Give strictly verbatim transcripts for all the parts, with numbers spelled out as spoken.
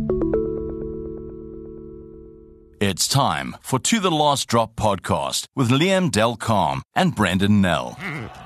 It's time for To The Last Drop podcast with Liam Del Calm and Brandon Nell.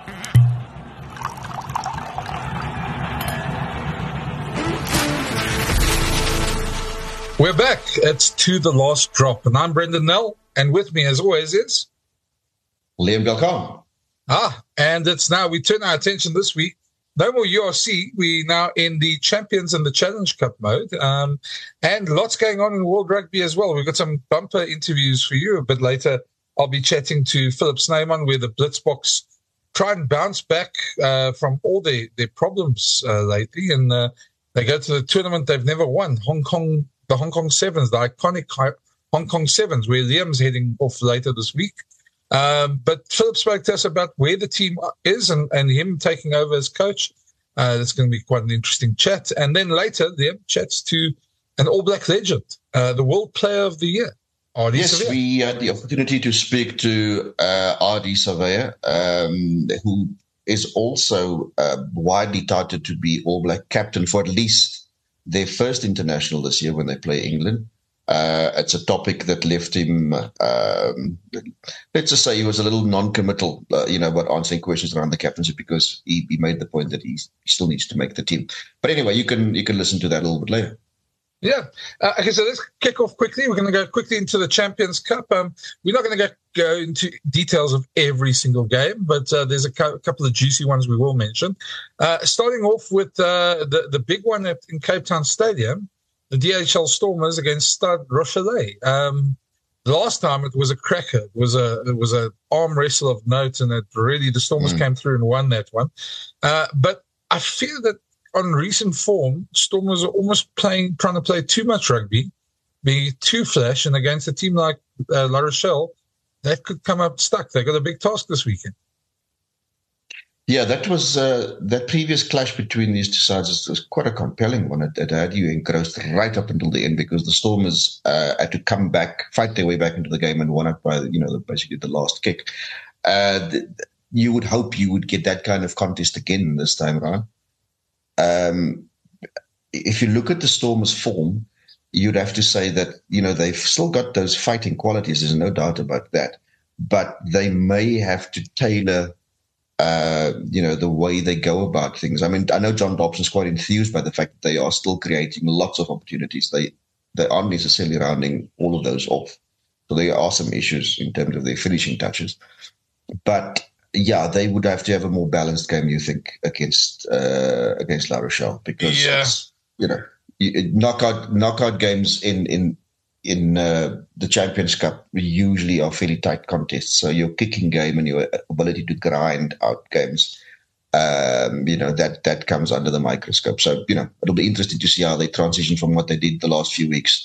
We're back. It's To The Last Drop, and I'm Brandon Nell, and with me, as always, is Liam Del Calm. Ah, and it's now, we turn our attention this week. No more U R C. We're now in the Champions and the Challenge Cup mode. Um, and lots going on in World Rugby as well. We've got some bumper interviews for you a bit later. I'll be chatting to Philip Snyman, where the Blitzboks try and bounce back uh, from all their, their problems uh, lately. And uh, they go to the tournament they've never won, Hong Kong, the Hong Kong Sevens, the iconic Hong Kong Sevens, where Liam's heading off later this week. Um, but Philip spoke to us about where the team is and, and him taking over as coach. Uh, that's going to be quite an interesting chat. And then later, Liam chats to an All Black legend, uh, the World Player of the Year, R D Yes, Savea. we had the opportunity to speak to uh, R D Savea, um, who is also uh, widely touted to be All Black captain for at least their first international this year when they play England. Uh, it's a topic that left him, um, let's just say he was a little non-committal, uh, you know, about answering questions around the captaincy because he, he made the point that he, he still needs to make the team. But anyway, you can you can listen to that a little bit later. Yeah. Uh, okay, so let's kick off quickly. We're going to go quickly into the Champions Cup. Um, we're not going to go, go into details of every single game, but uh, there's a, co- a couple of juicy ones we will mention. Uh, starting off with uh, the, the big one at, in Cape Town Stadium, the D H L Stormers against Stade Rochelet. Um, last time it was a cracker. It was a it was a arm wrestle of note, and it really the Stormers mm. came through and won that one. Uh, but I feel that on recent form, Stormers are almost playing trying to play too much rugby, being too flash, and against a team like uh, La Rochelle, that could come up stuck. They got a big task this weekend. Yeah, that was uh, that previous clash between these two sides was, was quite a compelling one. It, it had you engrossed right up until the end because the Stormers uh, had to come back, fight their way back into the game, and won it by you know basically the last kick. Uh, the, you would hope you would get that kind of contest again this time around. Um, if you look at the Stormers' form, you'd have to say that you know they've still got those fighting qualities. There's no doubt about that, but they may have to tailor. Uh, you know, the way they go about things. I mean, I know John Dobson's quite enthused by the fact that they are still creating lots of opportunities. They they aren't necessarily rounding all of those off. So there are some issues in terms of their finishing touches. But, yeah, they would have to have a more balanced game, you think, against uh, against La Rochelle. Because, yeah. it's, you know, knockout, knockout games in, in, in uh, the Champions Cup usually are fairly tight contests. So your kicking game and your ability to grind out games, um, you know, that, that comes under the microscope. So, you know, it'll be interesting to see how they transition from what they did the last few weeks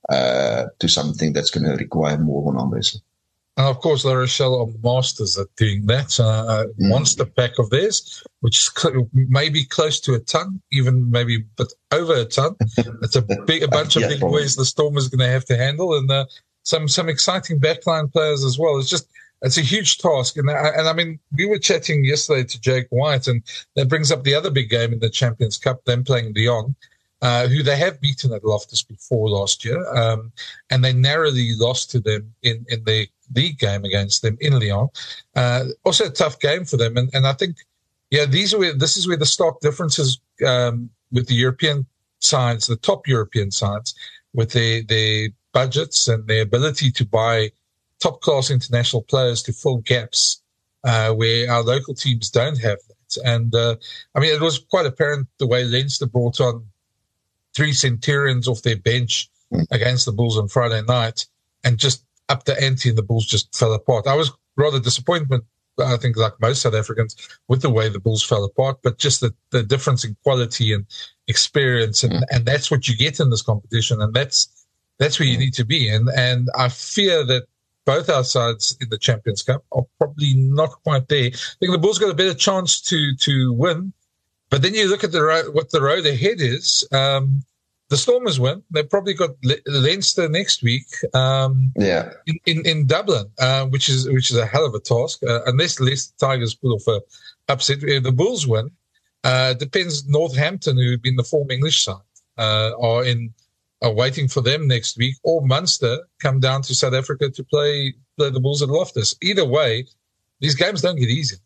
uh, to something that's going to require more of an arm wrestle. And of course, La Rochelle are masters at doing that. Uh, a mm. monster pack of theirs, which is cl- maybe close to a ton, even maybe but over a ton. It's a big, a bunch of yeah, big probably. boys the Stormers are going to have to handle, and uh, some some exciting backline players as well. It's just it's a huge task, and and I mean we were chatting yesterday to Jake White, and that brings up the other big game in the Champions Cup, them playing Lyon. Uh, who they have beaten at Loftus before last year, um, and they narrowly lost to them in, in the league game against them in Lyon. Uh, also a tough game for them, and, and I think, yeah, these are where, this is where the stark differences um, with the European sides, the top European sides, with their, their budgets and their ability to buy top-class international players to fill gaps uh, where our local teams don't have that. And, uh, I mean, it was quite apparent the way Leinster brought on three Centurions off their bench mm. against the Bulls on Friday night and just up the ante and the Bulls just fell apart. I was rather disappointed, I think, like most South Africans, with the way the Bulls fell apart, but just the, the difference in quality and experience, and, mm. and that's what you get in this competition, and that's that's where you need to be. And, and I fear that both our sides in the Champions Cup are probably not quite there. I think the Bulls got a better chance to to win, but then you look at the road, what the road ahead is. Um, the Stormers win. They've probably got Le- Leinster next week. Um, yeah, in, in, in Dublin, uh, which is which is a hell of a task. Uh, unless Leicester Tigers pull off a upset, if the Bulls win. Uh, depends. Northampton, who've been the former English side, uh, are in are waiting for them next week, or Munster come down to South Africa to play, play the Bulls at Loftus. Either way, these games don't get easy.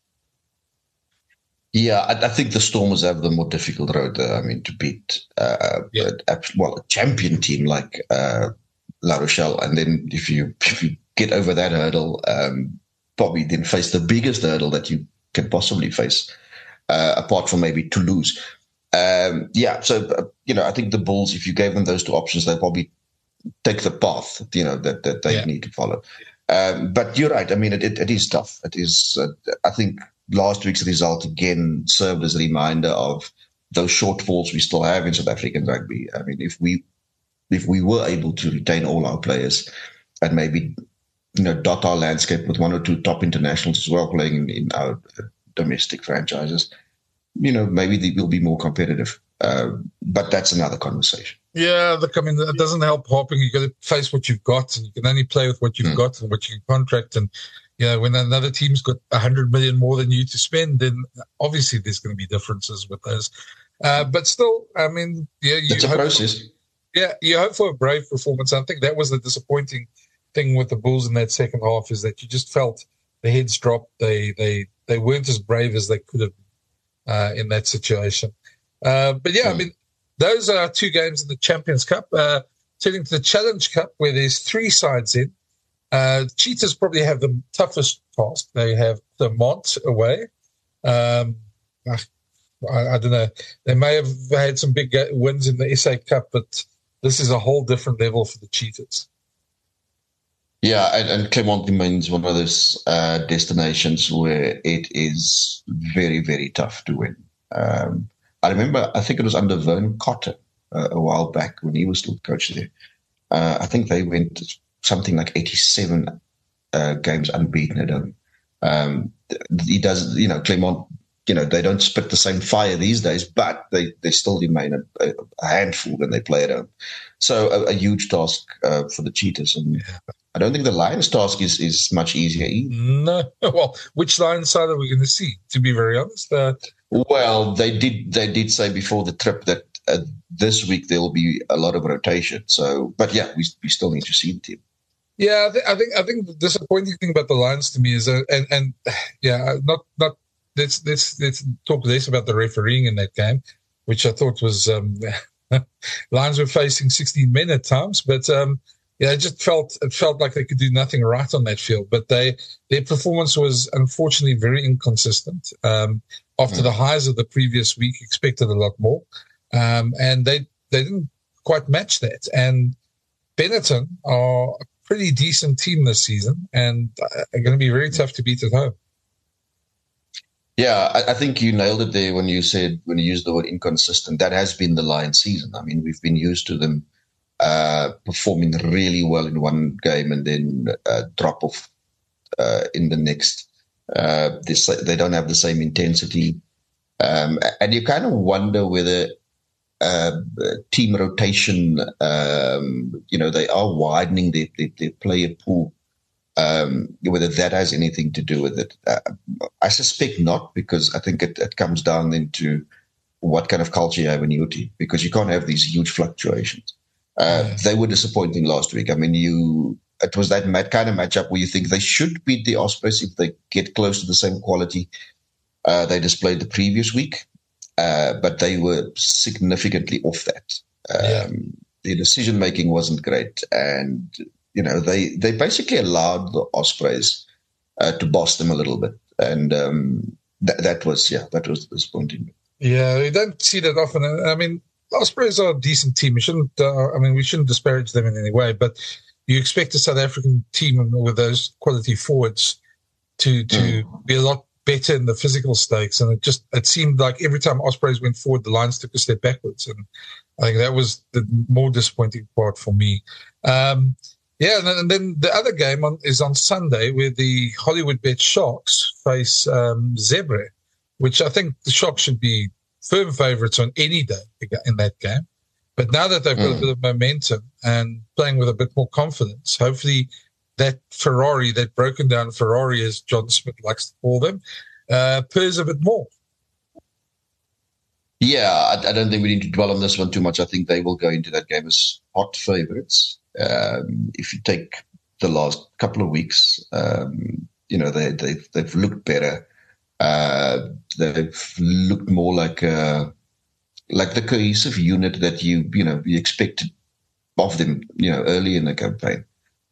Yeah, I, I think the Stormers have the more difficult road. Uh, I mean, to beat uh, Yeah. a, well a champion team like uh, La Rochelle, and then if you if you get over that hurdle, um, probably then face the biggest hurdle that you can possibly face, uh, apart from maybe Toulouse. Um, yeah, so uh, you know, I think the Bulls, if you gave them those two options, they'll probably take the path, you know, that that they Yeah. need to follow. Um, but you're right. I mean, it, it, it is tough. It is. Uh, I think last week's result again served as a reminder of those shortfalls we still have in South African rugby. I mean, if we if we were able to retain all our players and maybe, you know, dot our landscape with one or two top internationals as well playing in, in our domestic franchises, you know, maybe they will be more competitive. Uh, but that's another conversation. Yeah, look, I mean, it doesn't help hopping. You've got to face what you've got, and you can only play with what you've Mm. got and what you can contract. And, you know, when another team's got one hundred million more than you to spend, then obviously there's going to be differences with those. Uh, but still, I mean, yeah, you It's a hope, process. yeah, you hope for a brave performance. I think that was the disappointing thing with the Bulls in that second half, is that you just felt the heads dropped. They they they weren't as brave as they could have been uh, in that situation. Uh, but yeah, I Mm. mean, those are our two games in the Champions Cup. Uh, turning to the Challenge Cup, where there's three sides in. Uh, Cheetahs probably have the toughest task. They have Clermont away. Um, I, I don't know. They may have had some big ga- wins in the S A Cup, but this is a whole different level for the Cheetahs. Yeah, and, and Clermont remains one of those uh, destinations where it is very, very tough to win. Um, I remember, I think it was under Vern Cotter uh, a while back when he was still coach there. Uh, I think they went something like eighty-seven uh, games unbeaten at home. Um, he does, you know, Clermont, you know, they don't spit the same fire these days, but they, they still remain a, a handful when they play at home. So a, a huge task uh, for the Cheetahs. And Yeah. I don't think the Lions' task is, is much easier either. No. Well, which Lions side are we going to see, to be very honest? Uh, Well, they did they did say before the trip that uh, this week there will be a lot of rotation. So, but yeah, we we still need to see the team. Yeah, I, th- I think I think the disappointing thing about the Lions to me is, uh, and and yeah, not not let's let's let's talk less about the refereeing in that game, which I thought was um, Lions were facing sixteen men at times, but um, yeah, it just felt it felt like they could do nothing right on that field. But they their performance was unfortunately very inconsistent. Um, after Mm. the highs of the previous week, expected a lot more, um, and they they didn't quite match that. And Benetton are a pretty decent team this season, and are going to be very tough to beat at home. Yeah, I, I think you nailed it there when you said when you used the word inconsistent. That has been the Lions' season. I mean, we've been used to them uh, performing really well in one game and then uh, drop off uh, in the next. Uh, this, they don't have the same intensity, um, and you kind of wonder whether uh, team rotation, um, you know, they are widening their, their, their player pool. Um, whether that has anything to do with it, uh, I suspect not, because I think it, it comes down into what kind of culture you have in your team, because you can't have these huge fluctuations. Uh, Yeah. They were disappointing last week. I mean, you. It was that mat- kind of matchup where you think they should beat the Ospreys if they get close to the same quality uh, they displayed the previous week, uh, but they were significantly off that. Um, Yeah. Their decision making wasn't great, and you know they they basically allowed the Ospreys uh, to boss them a little bit, and um, th- that was yeah that was disappointing. Yeah, we don't see that often. I mean, Ospreys are a decent team. We shouldn't. Uh, I mean, we shouldn't disparage them in any way, but you expect a South African team with those quality forwards to to Mm. be a lot better in the physical stakes, and it just it seemed like every time Ospreys went forward, the Lions took a step backwards, and I think that was the more disappointing part for me. Um, yeah, and then, and then the other game on, is on Sunday, where the Hollywood Bet Sharks face um, Zebre, which I think the Sharks should be firm favourites on any day in that game. But now that they've got Mm. a bit of momentum and playing with a bit more confidence, hopefully that Ferrari, that broken down Ferrari, as John Smith likes to call them, uh, purrs a bit more. Yeah, I, I don't think we need to dwell on this one too much. I think they will go into that game as hot favourites. Um, if you take the last couple of weeks, um, you know, they, they've, they've looked better. Uh, they've looked more like a, like the cohesive unit that you, you know, you expected of them, you know, early in the campaign.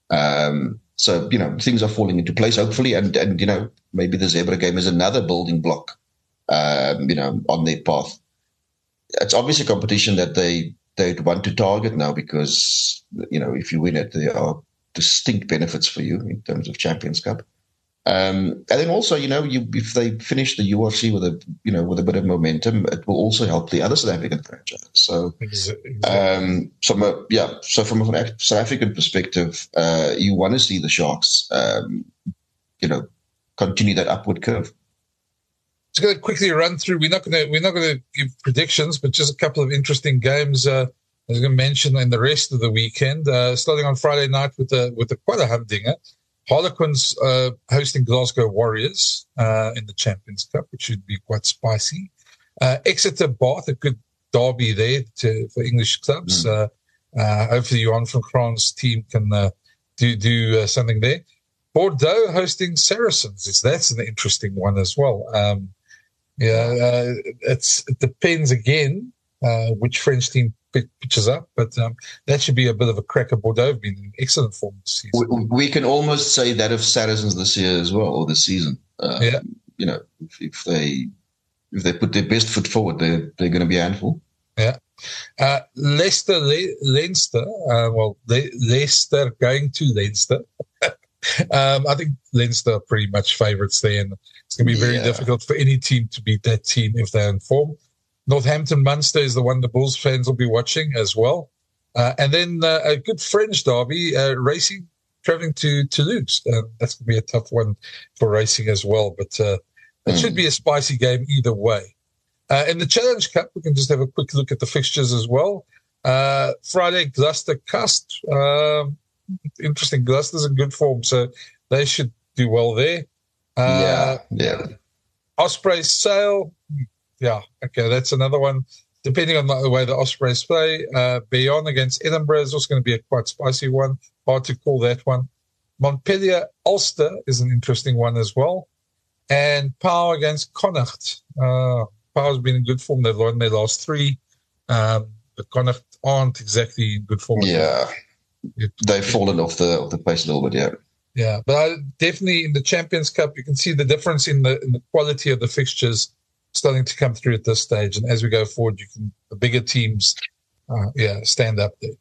Um, so, you know, things are falling into place, hopefully. And, and you know, maybe the Zebra game is another building block, um, you know, on their path. It's obviously a competition that they, they'd want to target now because, you know, if you win it, there are distinct benefits for you in terms of Champions Cup. Um, and then also, you know, you, if they finish the U R C with a, you know, with a bit of momentum, it will also help the other South African franchise. So, exactly. um, from a, yeah, so from a South African perspective, uh, you want to see the Sharks, um, you know, continue that upward curve. Just going to quickly run through. We're not going to we're not going to give predictions, but just a couple of interesting games. Uh, I was going to mention in the rest of the weekend, uh, starting on Friday night with a with a quite a humdinger. Harlequins uh, hosting Glasgow Warriors uh, in the Champions Cup, which should be quite spicy. Uh, Exeter Bath, a good derby there to, for English clubs. Mm. Uh, uh, hopefully, Johan van Graan's team can uh, do do uh, something there. Bordeaux hosting Saracens. That's an interesting one as well. Um, yeah, uh, it's it depends again uh, which French team pitches up, but um, that should be a bit of a cracker. Bordeaux have been in excellent form this season. We, we can almost say that of Saracens this year as well, or this season. Uh, yeah, you know, if, if they if they put their best foot forward, they're they're going to be a handful. Yeah, uh, Leicester, Le- Leinster. Uh, well, Le- Leicester going to Leinster. um, I think Leinster are pretty much favourites there, and it's going to be very yeah. difficult for any team to beat that team if they're in form. Northampton Munster is the one the Bulls fans will be watching as well. Uh, and then uh, a good French derby, uh, Racing travelling to Toulouse. Uh, that's going to be a tough one for Racing as well. But uh, it mm. should be a spicy game either way. Uh, in the Challenge Cup, we can just have a quick look at the fixtures as well. Uh, Friday, Gloucester Cust. Um, interesting. Gloucester's in good form, so they should do well there. Uh, yeah, yeah. Ospreys Sale. Yeah, okay, that's another one. Depending on the way the Ospreys play, uh, Bayonne against Edinburgh is also going to be a quite spicy one. Hard to call that one. Montpellier Ulster is an interesting one as well. And Pau against Connacht. Uh, Pau's been in good form. They've won their last three. Um, but Connacht aren't exactly in good form. Yeah, it, they've fallen off the off the pace a little bit, yeah. Yeah, but I, definitely in the Champions Cup, you can see the difference in the in the quality of the fixtures starting to come through at this stage, and as we go forward, you can the bigger teams, uh, yeah, stand up there.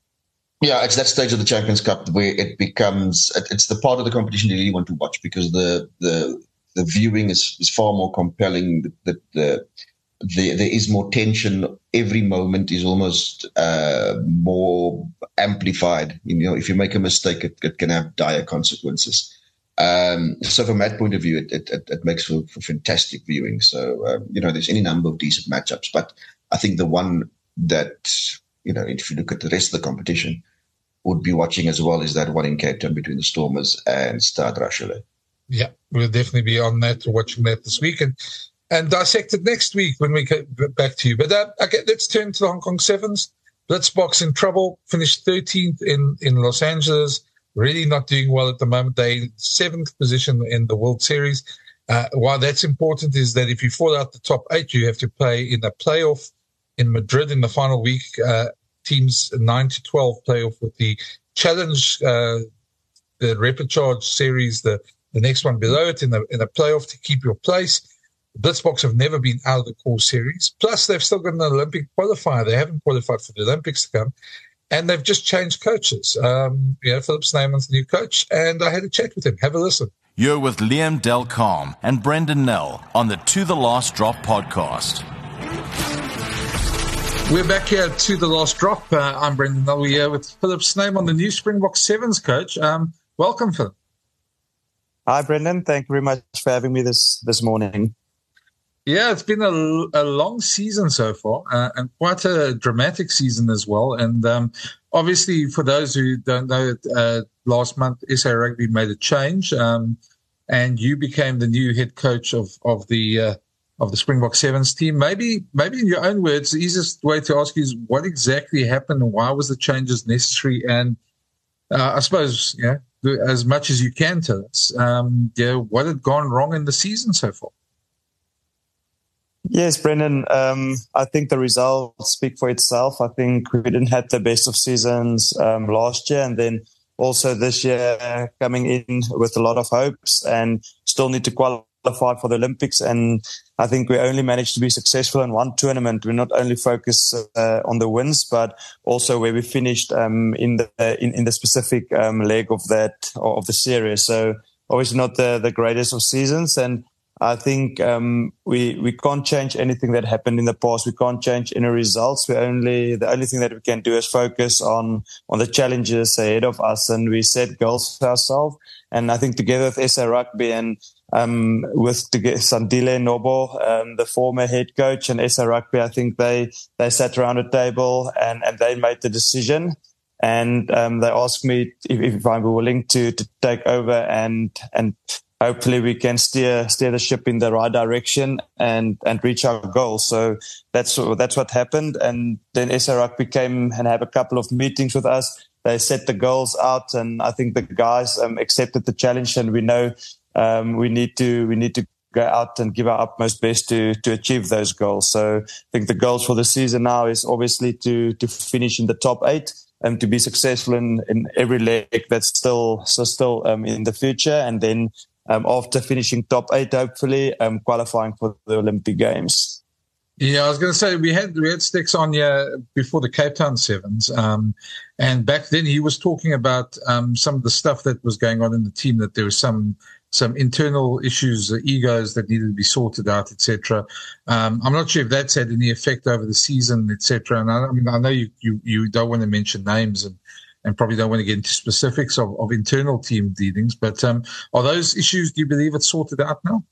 Yeah, it's that stage of the Champions Cup where it becomes it's the part of the competition you really want to watch because the the the viewing is, is far more compelling. The, the, the, the there is more tension. Every moment is almost uh, more amplified. You know, if you make a mistake, it, it can have dire consequences. Um, so from that point of view, it, it, it makes for, for fantastic viewing. So, um, you know, there's any number of decent matchups, but I think the one that, you know, if you look at the rest of the competition, would be watching as well is that one in Cape Town between the Stormers and Stade Rachelais. Yeah, we'll definitely be on that, watching that this week and, and dissect it next week when we get back to you. But uh, okay, let's turn to the Hong Kong Sevens. Blitzboks in trouble, finished thirteenth in, in Los Angeles. Really not doing well at the moment. They're in seventh position in the World Series. Uh, why that's important is that if you fall out the top eight, you have to play in a playoff in Madrid in the final week. Uh, teams nine to twelve playoff with the Challenge, uh, the Repechage Series, the, the next one below it in the in a playoff to keep your place. The Blitzboks have never been out of the core series. Plus, they've still got an Olympic qualifier. They haven't qualified for the Olympics to come. And they've just changed coaches. Um, you know, Philip Snyman's the new coach, and I had a chat with him. Have a listen. You're with Liam Delcom and Brendan Nell on the To The Last Drop podcast. We're back here to The Last Drop. Uh, I'm Brendan Nell. We're here with Philip Snyman, the new Springbok Sevens coach. Um, welcome, Philip. Hi, Brendan. Thank you very much for having me this, this morning. Yeah, it's been a, a long season so far, uh, and quite a dramatic season as well. And um, obviously, for those who don't know, uh, last month S A Rugby made a change, um, and you became the new head coach of of the uh, of the Springbok Sevens team. Maybe, maybe in your own words, the easiest way to ask you is what exactly happened and why was the changes necessary? And uh, I suppose, yeah, as much as you can tell us, um, yeah, what had gone wrong in the season so far? Yes, Brendan, um, I think the results speak for itself. I think we didn't have the best of seasons um, last year, and then also this year coming in with a lot of hopes and still need to qualify for the Olympics. And I think we only managed to be successful in one tournament. We not only focus uh, on the wins, but also where we finished um, in the in, in the specific um, leg of that of the series. So obviously not the, the greatest of seasons. And I think um, we we can't change anything that happened in the past. We can't change any results. We only the only thing that we can do is focus on on the challenges ahead of us, and we set goals for ourselves. And I think together with S A Rugby and um, with Sandile Nobo, um, the former head coach, and S A Rugby, I think they they sat around a table and, and they made the decision. And um, they asked me if, if I'm willing to to take over and and. Hopefully we can steer steer the ship in the right direction and, and reach our goals. So that's that's what happened. And then S A Rugby came and had a couple of meetings with us. They set the goals out, and I think the guys um, accepted the challenge. And we know um, we need to we need to go out and give our utmost best to to achieve those goals. So I think the goals for the season now is obviously to to finish in the top eight and to be successful in, in every leg that's still so still um, in the future, and then. Um, after finishing top eight, hopefully um, qualifying for the Olympic Games. Yeah, I was going to say we had we had Sticks on here before the Cape Town Sevens, um, and back then he was talking about um, some of the stuff that was going on in the team. That there was some some internal issues, uh, egos that needed to be sorted out, et cetera. Um, I'm not sure if that's had any effect over the season, et cetera. And I, I mean, I know you, you you don't want to mention names and. and probably don't want to get into specifics of, of internal team dealings, but um, are those issues, do you believe it's sorted out now?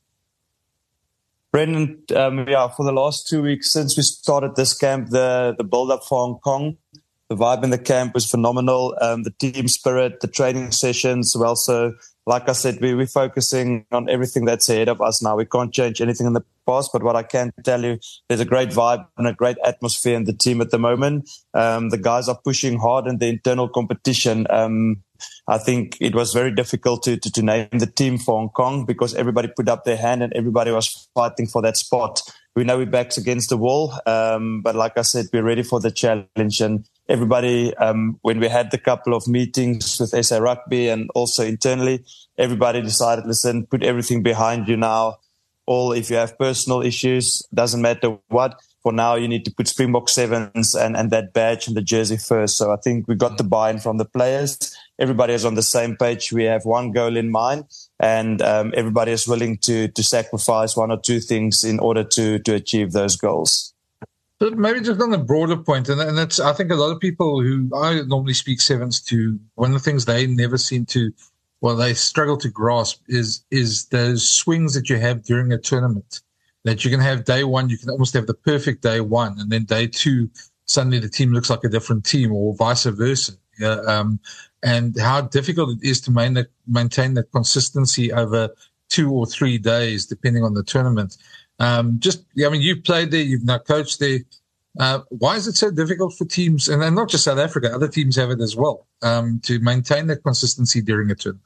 Brendan, um, yeah, for the last two weeks since we started this camp, the, the build-up for Hong Kong, the vibe in the camp was phenomenal. Um, the team spirit, the training sessions, well, so like I said, we, we're focusing on everything that's ahead of us now. We can't change anything in the past, but what I can tell you, there's a great vibe and a great atmosphere in the team at the moment. Um, the guys are pushing hard in the internal competition. Um, I think it was very difficult to, to, to name the team for Hong Kong because everybody put up their hand and everybody was fighting for that spot. We know we're backs against the wall, um, but like I said, we're ready for the challenge. And everybody, um, when we had the couple of meetings with S A Rugby and also internally, everybody decided, listen, put everything behind you now. All, if you have personal issues, doesn't matter what. For now, you need to put Springbok Sevens and, and that badge and the jersey first. So I think we got the buy-in from the players. Everybody is on the same page. We have one goal in mind, and um, everybody is willing to to sacrifice one or two things in order to to achieve those goals. But maybe just on a broader point, and, and that's, I think a lot of people who I normally speak sevens to, one of the things they never seem to, well, they struggle to grasp is is those swings that you have during a tournament. That you can have day one, you can almost have the perfect day one, and then day two, suddenly the team looks like a different team, or vice versa. Yeah, um, and how difficult it is to main the, maintain that consistency over two or three days, depending on the tournament. Um, just, I mean, you've played there, you've now coached there. Uh, why is it so difficult for teams, and, and not just South Africa, other teams have it as well, um, to maintain that consistency during a tournament?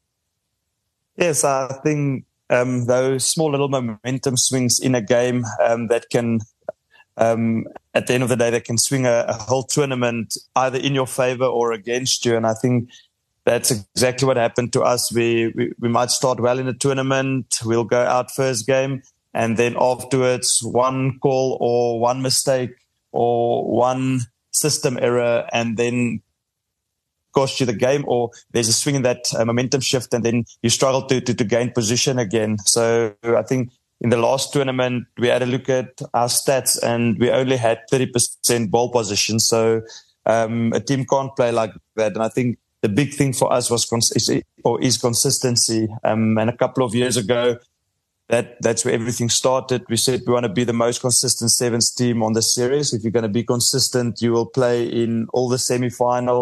Yes, I think um, those small little momentum swings in a game um, that can, um, at the end of the day, that can swing a, a whole tournament either in your favor or against you. And I think that's exactly what happened to us. We, we, we might start well in the tournament. We'll go out first game. And then afterwards, one call or one mistake or one system error, and then cost you the game, or there's a swing in that uh, momentum shift, and then you struggle to, to, to gain position again. So I think in the last tournament, we had a look at our stats, and we only had thirty percent ball position. So um, a team can't play like that. And I think the big thing for us was cons- is, or is consistency. Um, and a couple of years ago, That that's where everything started. We said we want to be the most consistent sevens team on the series. If you're going to be consistent, you will play in all the semi-finals.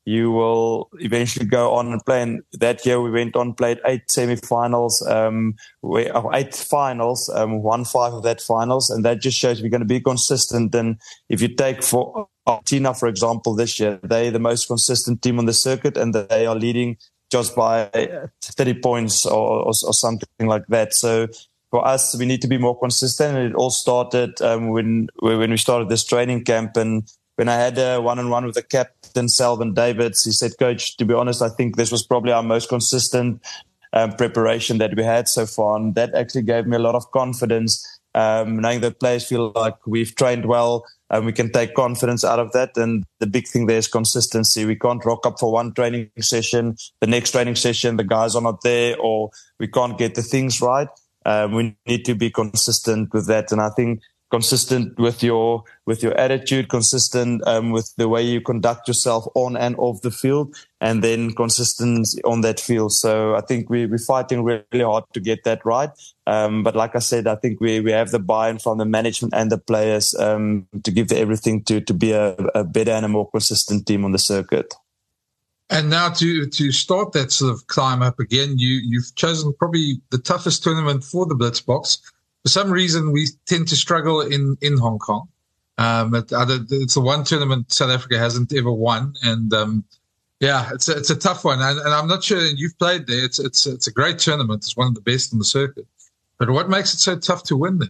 you will eventually go on and play. And that year we went on, played eight semi-finals, um, we, oh, eight finals, um, won five of that finals. And that just shows we're going to be consistent. And if you take for Argentina, for example, this year, they're the most consistent team on the circuit, and they are leading just by thirty points or, or, or something like that. So for us, we need to be more consistent. And it all started um, when when we started this training camp. And when I had a one-on-one with the captain, Selvin Davids, he said, Coach, to be honest, I think this was probably our most consistent um, preparation that we had so far. And that actually gave me a lot of confidence, um, knowing that players feel like we've trained well and we can take confidence out of that. And the big thing there is consistency. We can't rock up for one training session. The next training session, the guys are not there, or we can't get the things right. Um, we need to be consistent with that. And I think consistent with your with your attitude, consistent um, with the way you conduct yourself on and off the field, and then consistent on that field. So I think we, we're fighting really hard to get that right. Um, but like I said, I think we, we have the buy-in from the management and the players um, to give everything to, to be a, a better and a more consistent team on the circuit. And now to to start that sort of climb up again, you, you've chosen probably the toughest tournament for the Blitzboks. For some reason, we tend to struggle in, in Hong Kong. Um, it, it's the one tournament South Africa hasn't ever won, and um, yeah, it's a, it's a tough one. And, and I'm not sure you've played there. It's it's it's a great tournament. It's one of the best in the circuit. But what makes it so tough to win there?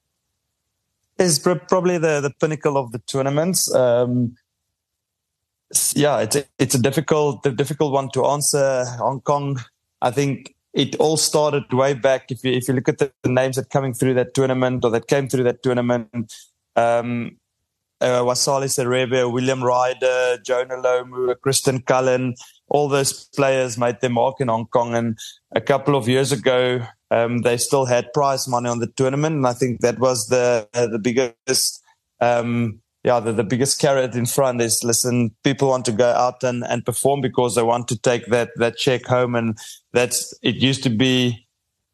Is probably the, the pinnacle of the tournaments. Um, yeah, it's a, it's a difficult the difficult one to answer. Hong Kong, I think. It all started way back. If you if you look at the, the names that coming through that tournament or that came through that tournament, um, uh, Wasali Serebe, William Ryder, Jonah Lomu, Kristen Cullen, all those players made their mark in Hong Kong. And a couple of years ago, um, they still had prize money on the tournament, and I think that was the uh, the biggest. Um, Yeah, the, the biggest carrot in front is, listen, people want to go out and, and perform because they want to take that that check home. And that's it used to be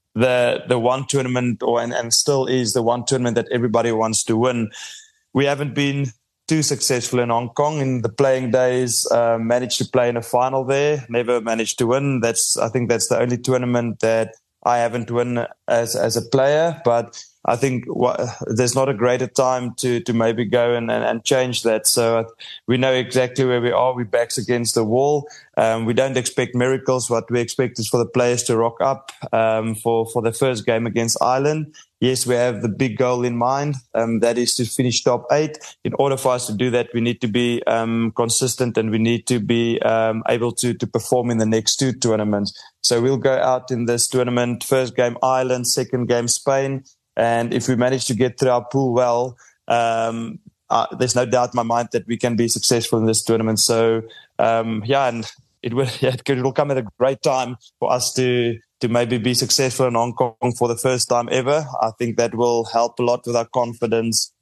the the one tournament, or and, and still is the one tournament that everybody wants to win. We haven't been too successful in Hong Kong in the playing days. Uh, managed to play in a final there, never managed to win. That's I think that's the only tournament that I haven't won as as a player, but I think what, there's not a greater time to to maybe go and, and, and change that. So we know exactly where we are. We're backs against the wall. Um, we don't expect miracles. What we expect is for the players to rock up um, for, for the first game against Ireland. Yes, we have the big goal in mind. Um, that is to finish top eight. In order for us to do that, we need to be um, consistent, and we need to be um, able to, to perform in the next two tournaments. So we'll go out in this tournament, first game Ireland, second game Spain. And if we manage to get through our pool well, um, uh, there's no doubt in my mind that we can be successful in this tournament. So, um, yeah, and it will, yeah, it will come at a great time for us to to maybe be successful in Hong Kong for the first time ever. I think that will help a lot with our confidence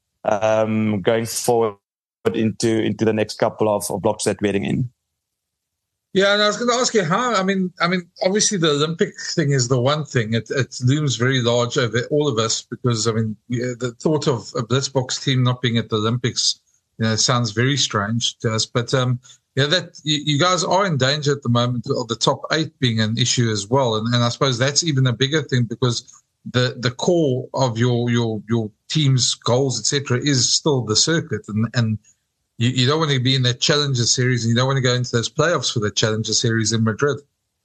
um, going forward into into the next couple of, of blocks that we're heading in. Yeah, and I was going to ask you how. I mean, I mean, obviously the Olympic thing is the one thing. It, it looms very large over all of us because, I mean, we, the thought of a Blitzboks team not being at the Olympics, you know, sounds very strange to us. But um, yeah, that you, you guys are in danger at the moment of the top eight being an issue as well, and, and I suppose that's even a bigger thing because the the core of your your your team's goals, et cetera, is still the circuit, and and. You, you don't want to be in that Challenger Series, and you don't want to go into those playoffs for the Challenger Series in Madrid.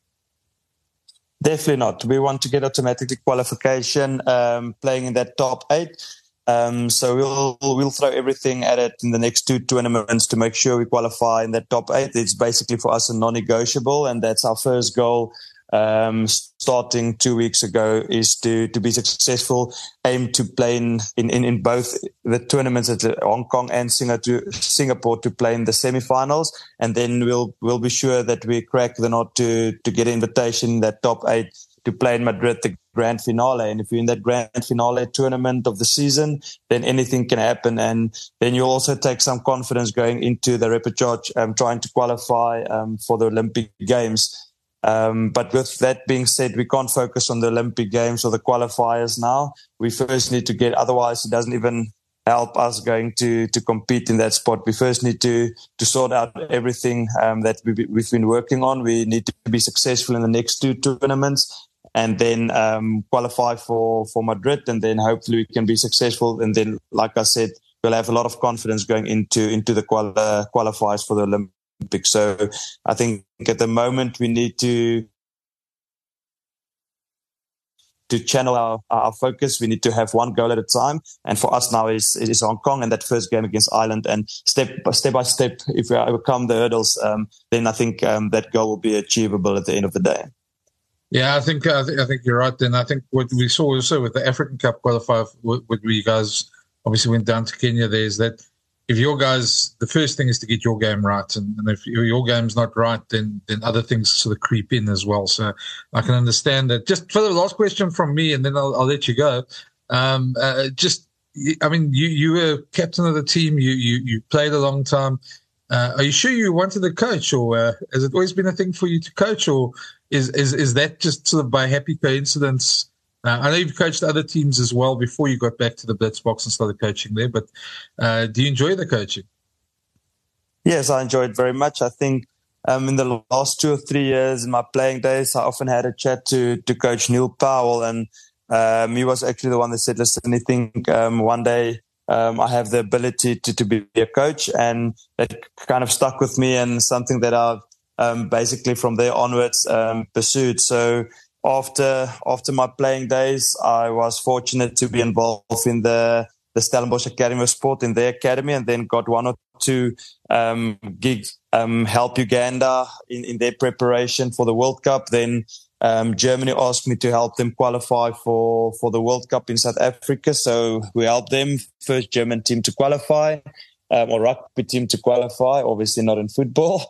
Definitely not. We want to get automatically qualification, um, playing in that top eight. Um, so we'll we'll throw everything at it in the next two tournaments to make sure we qualify in that top eight. It's basically for us a non-negotiable, and that's our first goal. Um, starting two weeks ago is to, to be successful, aim to play in, in, in both the tournaments at Hong Kong and Singapore to play in the semi-finals. And then we'll, we'll be sure that we crack the nut to, to get an invitation in that top eight to play in Madrid, the grand finale. And if you're in that grand finale tournament of the season, then anything can happen. And then you also take some confidence going into the repechage, um, trying to qualify, um, for the Olympic Games. Um, but with that being said, we can't focus on the Olympic Games or the qualifiers now. We first need to get, otherwise it doesn't even help us going to to compete in that spot. We first need to to sort out everything um, that we, we've been working on. We need to be successful in the next two tournaments, and then um, qualify for for Madrid, and then hopefully we can be successful. And then, like I said, we'll have a lot of confidence going into into the quali- qualifiers for the Olympics. So I think at the moment we need to. to channel our, our focus. We need to have one goal at a time. And for us now is it is Hong Kong and that first game against Ireland. And step by step, by step if we overcome the hurdles, um, then I think um, that goal will be achievable at the end of the day. Yeah, I think I think, I think you're right. Then I think what we saw also with the African Cup qualifier, what we guys obviously went down to Kenya, there is that if your guys, the first thing is to get your game right, and, and if your, your game's not right, then then other things sort of creep in as well. So I can understand that. Just for the last question from me, and then I'll, I'll let you go. Um, uh, just, I mean, you you were captain of the team. You you you played a long time. Uh, are you sure you wanted to coach, or uh, has it always been a thing for you to coach, or is is is that just sort of by happy coincidence? Uh, I know you've coached other teams as well before you got back to the Blitzboks and started coaching there, but uh, do you enjoy the coaching? Yes, I enjoy it very much. I think um, in the last two or three years in my playing days, I often had a chat to to Coach Neil Powell, and um, he was actually the one that said, listen, I think um, one day um, I have the ability to, to be a coach, and that kind of stuck with me and something that I've um, basically from there onwards um, pursued. So After after my playing days, I was fortunate to be involved in the, the Stellenbosch Academy of Sport, in their academy, and then got one or two um, gigs, um, help Uganda in, in their preparation for the World Cup. Then um, Germany asked me to help them qualify for, for the World Cup in South Africa. So we helped them, first German team to qualify, um, or rugby team to qualify, obviously not in football.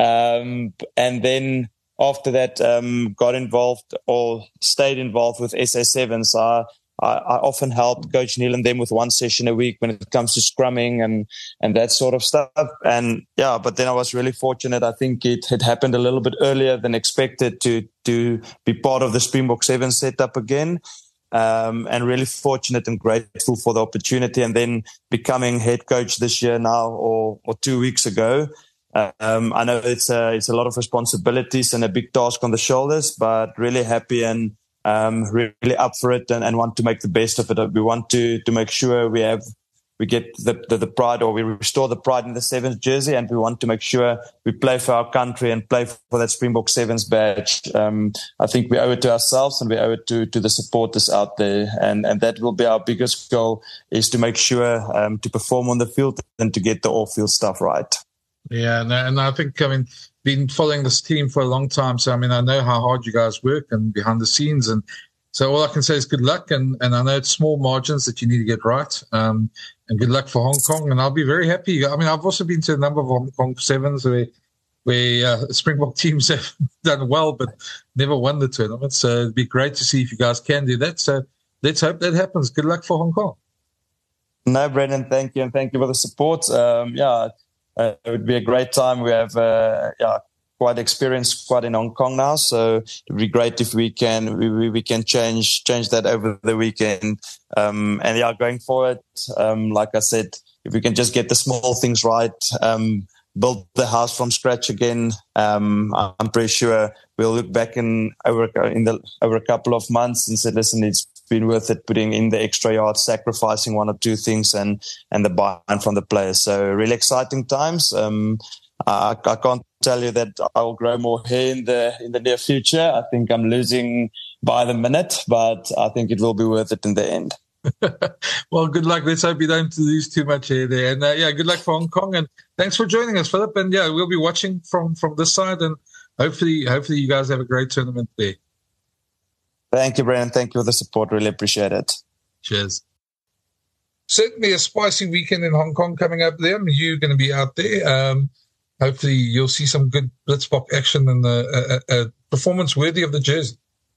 Um, and then After that, um, got involved or stayed involved with S A seven. So I, I, I often help Coach Neil and them with one session a week when it comes to scrumming and, and that sort of stuff. And yeah, but then I was really fortunate. I think it had happened a little bit earlier than expected to to be part of the Springbok seven setup again. Um, and really fortunate and grateful for the opportunity. And then becoming head coach this year now, or, or two weeks ago. Um, I know it's a, it's a lot of responsibilities and a big task on the shoulders, but really happy and um, really up for it, and, and want to make the best of it. We want to to make sure we have we get the, the, the pride, or we restore the pride in the Sevens jersey, and we want to make sure we play for our country and play for that Springbok Sevens badge. Um, I think we owe it to ourselves, and we owe it to, to the supporters out there, and, and that will be our biggest goal, is to make sure um, to perform on the field and to get the off-field stuff right. Yeah, and, and I think, I mean, been following this team for a long time, so I mean, I know how hard you guys work and behind the scenes, and so all I can say is good luck, and, and I know it's small margins that you need to get right, um, and good luck for Hong Kong, and I'll be very happy. I mean, I've also been to a number of Hong Kong Sevens where, where uh, Springbok teams have done well but never won the tournament, so it'd be great to see if you guys can do that, so let's hope that happens. Good luck for Hong Kong. No, Brendan, thank you, and thank you for the support. Um, yeah, Uh, it would be a great time. We have uh, yeah, quite experienced squad in Hong Kong now, so it would be great if we can we, we can change change that over the weekend. Um, and yeah, going forward, um, like I said, if we can just get the small things right, um, build the house from scratch again, um, I'm pretty sure we'll look back in over in the over a couple of months and say, listen, it's been worth it putting in the extra yards, sacrificing one or two things, and and the buy-in from the players. So really exciting times. Um, I, I can't tell you that I will grow more hair in the in the near future. I think I'm losing by the minute, but I think it will be worth it in the end. Well, good luck. Let's hope you don't lose too much hair there. And uh, yeah, good luck for Hong Kong. And thanks for joining us, Philip. And yeah, we'll be watching from from this side, and hopefully, hopefully you guys have a great tournament there. Thank you, Brian. Thank you for the support. Really appreciate it. Cheers. Certainly a spicy weekend in Hong Kong coming up there. You're going to be out there. Um, hopefully you'll see some good Blitzboks action and a, a, a performance worthy of the jersey.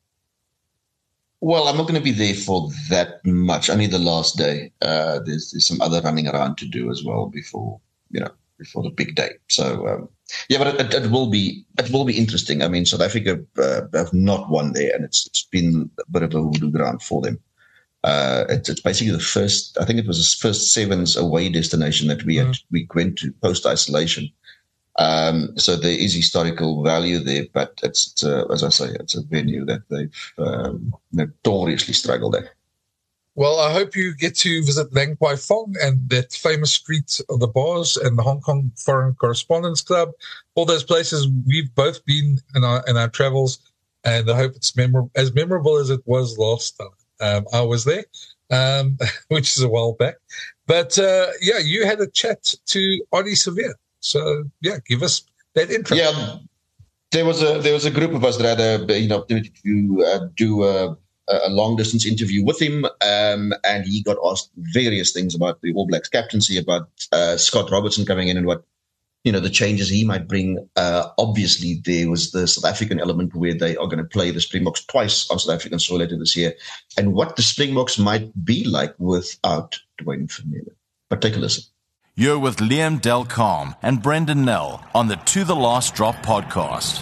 Well, I'm not going to be there for that much. Only the last day. Uh, there's, there's some other running around to do as well before, you know, before the big day. So, um, yeah, but it, it, it will be it will be interesting. I mean, South Africa uh, have not won there, and it's, it's been a bit of a hoodoo ground for them. Uh, it's, it's basically the first, I think it was the first Sevens away destination that we, mm. had, we went to post-isolation. Um, so there is historical value there, but it's, it's a, as I say, it's a venue that they've um, notoriously struggled at. Well, I hope you get to visit Lang Kwai Fong and that famous street of the bars and the Hong Kong Foreign Correspondents Club. All those places we've both been in our, in our travels, and I hope it's memorable, as memorable as it was last time. Um, I was there, um, which is a while back. But, uh, yeah, you had a chat to Ardie Savea. So, yeah, give us that intro. Yeah, there was a there was a group of us that had a, you know, to uh, do a, a long-distance interview with him, um, and he got asked various things about the All Blacks captaincy, about uh, Scott Robertson coming in and what, you know, the changes he might bring. Uh, obviously, there was the South African element where they are going to play the Springboks twice on South African soil later this year, and what the Springboks might be like without Duane Vermeulen. But take a listen. You're with Liam Delcom and Brendan Nell on the To The Last Drop podcast.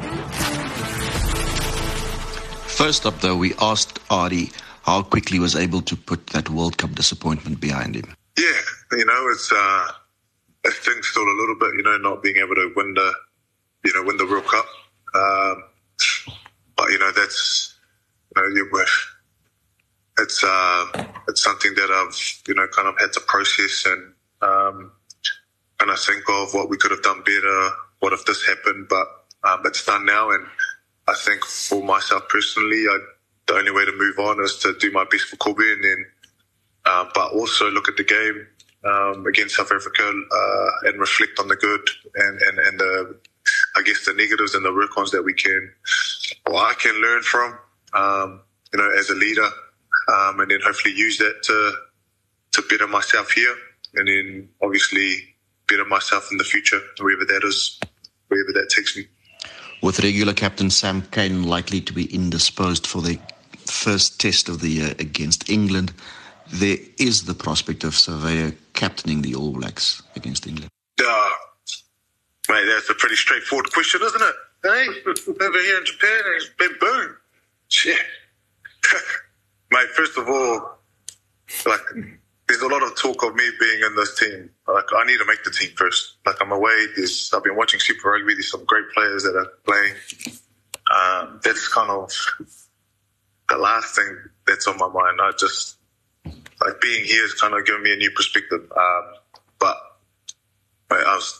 First up, though, we asked Ardie how quickly he was able to put that World Cup disappointment behind him. Yeah, you know, it's uh, it stings still a little bit, you know, not being able to win the, you know, win the World Cup. Um, but you know, that's, you know, you're, it's uh, it's something that I've, you know, kind of had to process and. Um, and I think of what we could have done better, what if this happened, but um, it's done now. And I think for myself personally, I, the only way to move on is to do my best for Kobe, and then, uh, but also look at the game um, against South Africa uh, and reflect on the good and, and, and the, I guess, the negatives and the work-ons that we can, or I can learn from, um, you know, as a leader, um, and then hopefully use that to to better myself here. And then obviously better myself in the future, wherever that is, wherever that takes me. With regular captain Sam Cane likely to be indisposed for the first test of the year against England, there is the prospect of Savea captaining the All Blacks against England. Uh, mate, that's a pretty straightforward question, isn't it? Hey, over here in Japan, it's been boom. Shit. Mate, first of all, like... there's a lot of talk of me being in this team. Like, I need to make the team first. Like, I'm away. There's, I've been watching Super Rugby. There's some great players that are playing. Um, that's kind of the last thing that's on my mind. I just, like, being here has kind of given me a new perspective. Um, but, I was,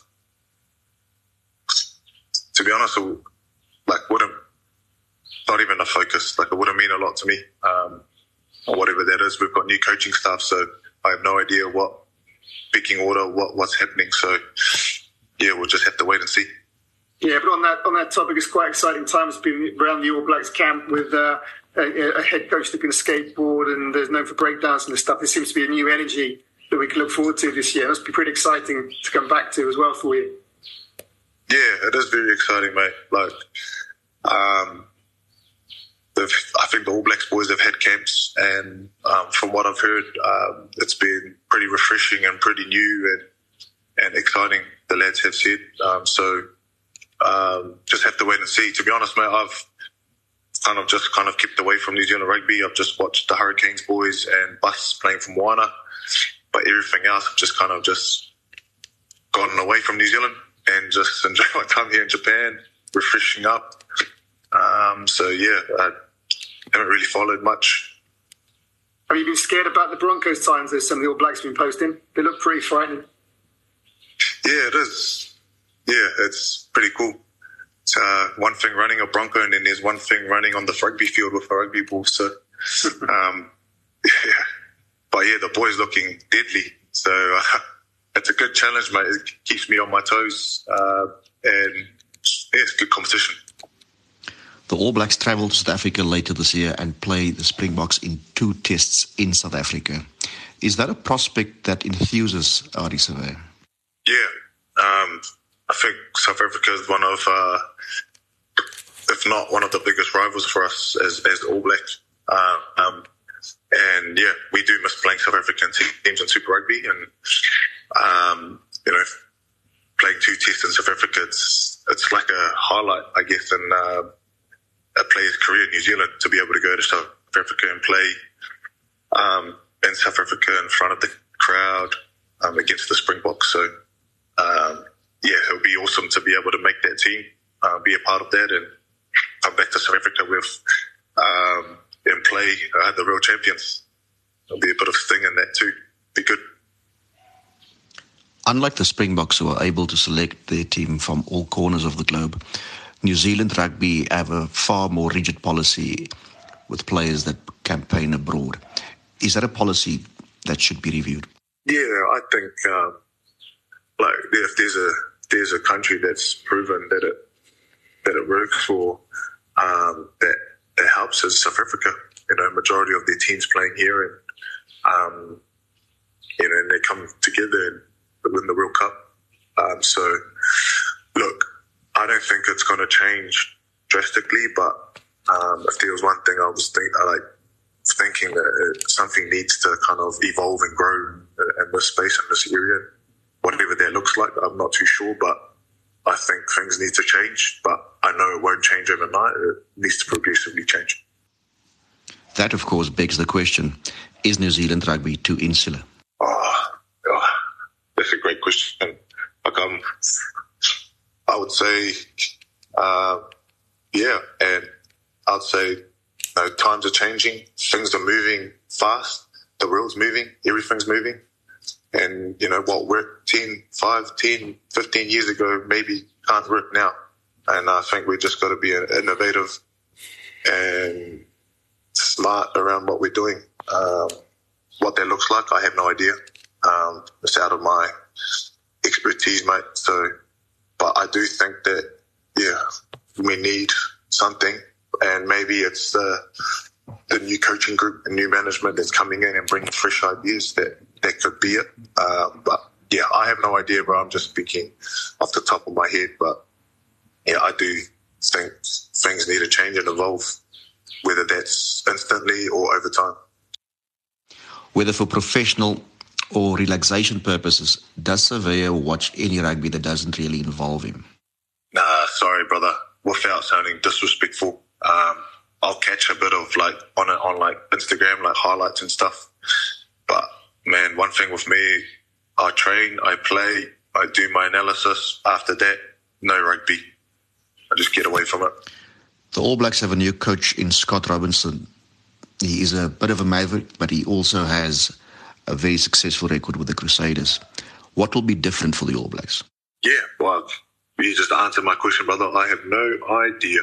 to be honest, it, like, wouldn't, not even a focus. Like, it wouldn't mean a lot to me. Um, or whatever that is. We've got new coaching staff, so I have no idea what picking order, what what's happening. So, yeah, we'll just have to wait and see. Yeah, but on that on that topic, it's quite exciting times being around the All Blacks camp with uh, a, a head coach that can skateboard and there's known for breakdance and stuff. There seems to be a new energy that we can look forward to this year. It must be pretty exciting to come back to as well for you. Yeah, it is very exciting, mate. Like, um, I think the All Blacks boys have had camps, and um, from what I've heard, um, it's been pretty refreshing and pretty new and, and exciting, the lads have said. Um, so um, just have to wait and see. To be honest, mate, I've kind of just kind of kept away from New Zealand rugby. I've just watched the Hurricanes boys and Bus playing from Moana, but everything else I've just kind of just gotten away from New Zealand and just enjoy my time here in Japan, refreshing up. Um, so, yeah, I haven't really followed much. Have you been scared about the Broncos times that some of the All Blacks have been posting? They look pretty frightening. Yeah, it is. Yeah, it's pretty cool. It's uh, one thing running a Bronco, and then there's one thing running on the rugby field with a rugby ball. So, um, yeah. But, yeah, the boys looking deadly. So, uh, it's a good challenge, mate. It keeps me on my toes. Uh, and, yeah, it's good competition. The All Blacks travel to South Africa later this year and play the Springboks in two tests in South Africa. Is that a prospect that enthuses Ardie Savea? Yeah. Um, I think South Africa is one of, uh, if not one of the biggest rivals for us as, as the All Blacks. Uh, um, and, yeah, we do miss playing South African teams in Super Rugby. And, um, you know, playing two tests in South Africa, it's, it's like a highlight, I guess, in uh, a player's career in New Zealand, to be able to go to South Africa and play um, in South Africa in front of the crowd um, against the Springboks. So, um, yeah, it would be awesome to be able to make that team, uh, be a part of that, and come back to South Africa with um, and play uh, the real champions. There'll be a bit of sting in that too. Be good. Unlike the Springboks, who are able to select their team from all corners of the globe, New Zealand Rugby have a far more rigid policy with players that campaign abroad. Is that a policy that should be reviewed? Yeah, I think um, like if there's a there's a country that's proven that it that it works for, um, that it helps is South Africa. You know, majority of their teams playing here, and um, you know, and they come together and win the World Cup. Um, so, look, I don't think it's going to change drastically, but um, if there was one thing I was think, I like thinking that it, something needs to kind of evolve and grow in, in this space, in this area, whatever that looks like. I'm not too sure, but I think things need to change, but I know it won't change overnight. It needs to progressively change. That, of course, begs the question, is New Zealand Rugby too insular? Oh, oh, that's a great question. Like, um, I would say, uh, yeah, and I'd say, you know, times are changing, things are moving fast, the world's moving, everything's moving. And, you know, what worked ten, five, ten, fifteen years ago maybe can't work now. And I think we just got to be innovative and smart around what we're doing. Um, what that looks like, I have no idea. Um, it's out of my expertise, mate. So, but I do think that, yeah, we need something, and maybe it's the the new coaching group and new management that's coming in and bringing fresh ideas. That that could be it. Um, but yeah, I have no idea, bro. I'm just speaking off the top of my head. But yeah, I do think things need to change and evolve, whether that's instantly or over time. Whether for professional or relaxation purposes, does Surveyor watch any rugby that doesn't really involve him? Nah, sorry, brother. Without sounding disrespectful, um, I'll catch a bit of like on it on like Instagram, like highlights and stuff. But man, one thing with me, I train, I play, I do my analysis. After that, no rugby. I just get away from it. The All Blacks have a new coach in Scott Robinson. He is a bit of a maverick, but he also has a very successful record with the Crusaders. What will be different for the All Blacks? Yeah, well, you just answered my question, brother. I have no idea.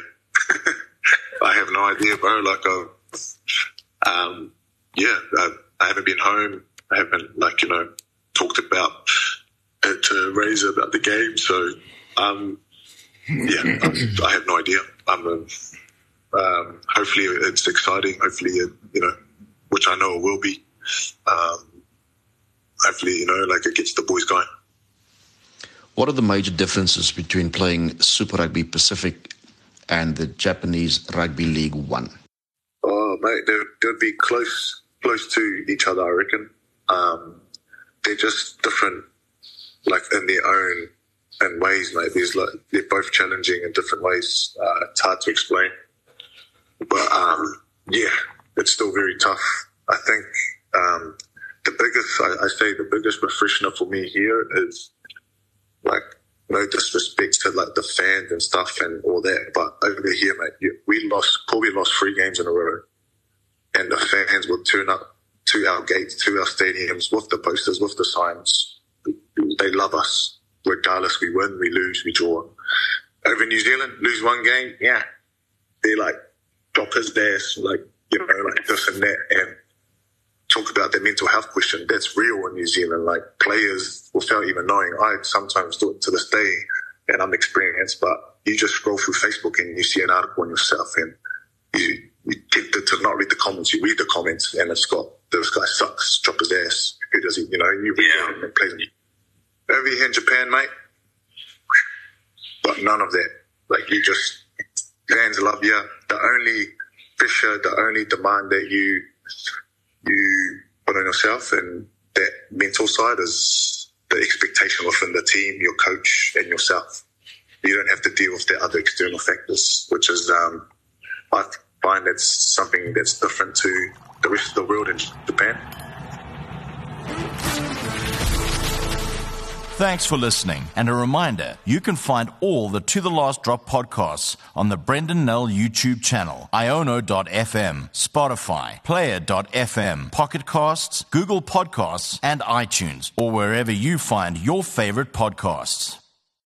I have no idea, bro. Like, uh, um, yeah, I, I haven't been home. I haven't, like, you know, talked about it to Razor about the game. So, um, yeah, I, I have no idea. I'm, um, um, hopefully it's exciting. Hopefully, it, you know, which I know it will be. Um, hopefully, you know, like it gets the boys going. What are the major differences between playing Super Rugby Pacific and the Japanese Rugby League One? Oh, mate, they they'd be close, close to each other, I reckon. Um, they're just different, like in their own in ways, mate. There's like they're both challenging in different ways. Uh, it's hard to explain, but um, yeah, it's still very tough. I think um, the biggest, I, I say, the biggest refresher for me here is like no disrespect to like the fans and stuff and all that, but over here, mate, we lost probably lost three games in a row, and the fans would turn up to our gates, to our stadiums with the posters, with the signs. They love us, regardless. We win, we lose, we draw. Over in New Zealand, lose one game, yeah, they like drop his dash, like you know, like this and that, and talk about the mental health question. That's real in New Zealand. Like players, without even knowing, I sometimes do it to this day, and I'm experienced. But you just scroll through Facebook and you see an article on yourself, and you, you tempted to not read the comments. You read the comments, and it's got this guy sucks, drop his ass. Who does he? You know, you read yeah. it and plays it. Over here in Japan, mate, but none of that. Like you just fans love you. The only pressure, the only demand that you you put on yourself, and that mental side is the expectation within the team, your coach, and yourself. You don't have to deal with the other external factors, which is, um, I find that's something that's different to the rest of the world in Japan. Thanks for listening, and a reminder, you can find all the To The Last Drop podcasts on the Brendan Nell YouTube channel, iono dot f m, Spotify, player dot f m, Pocket Casts, Google Podcasts, and iTunes, or wherever you find your favorite podcasts.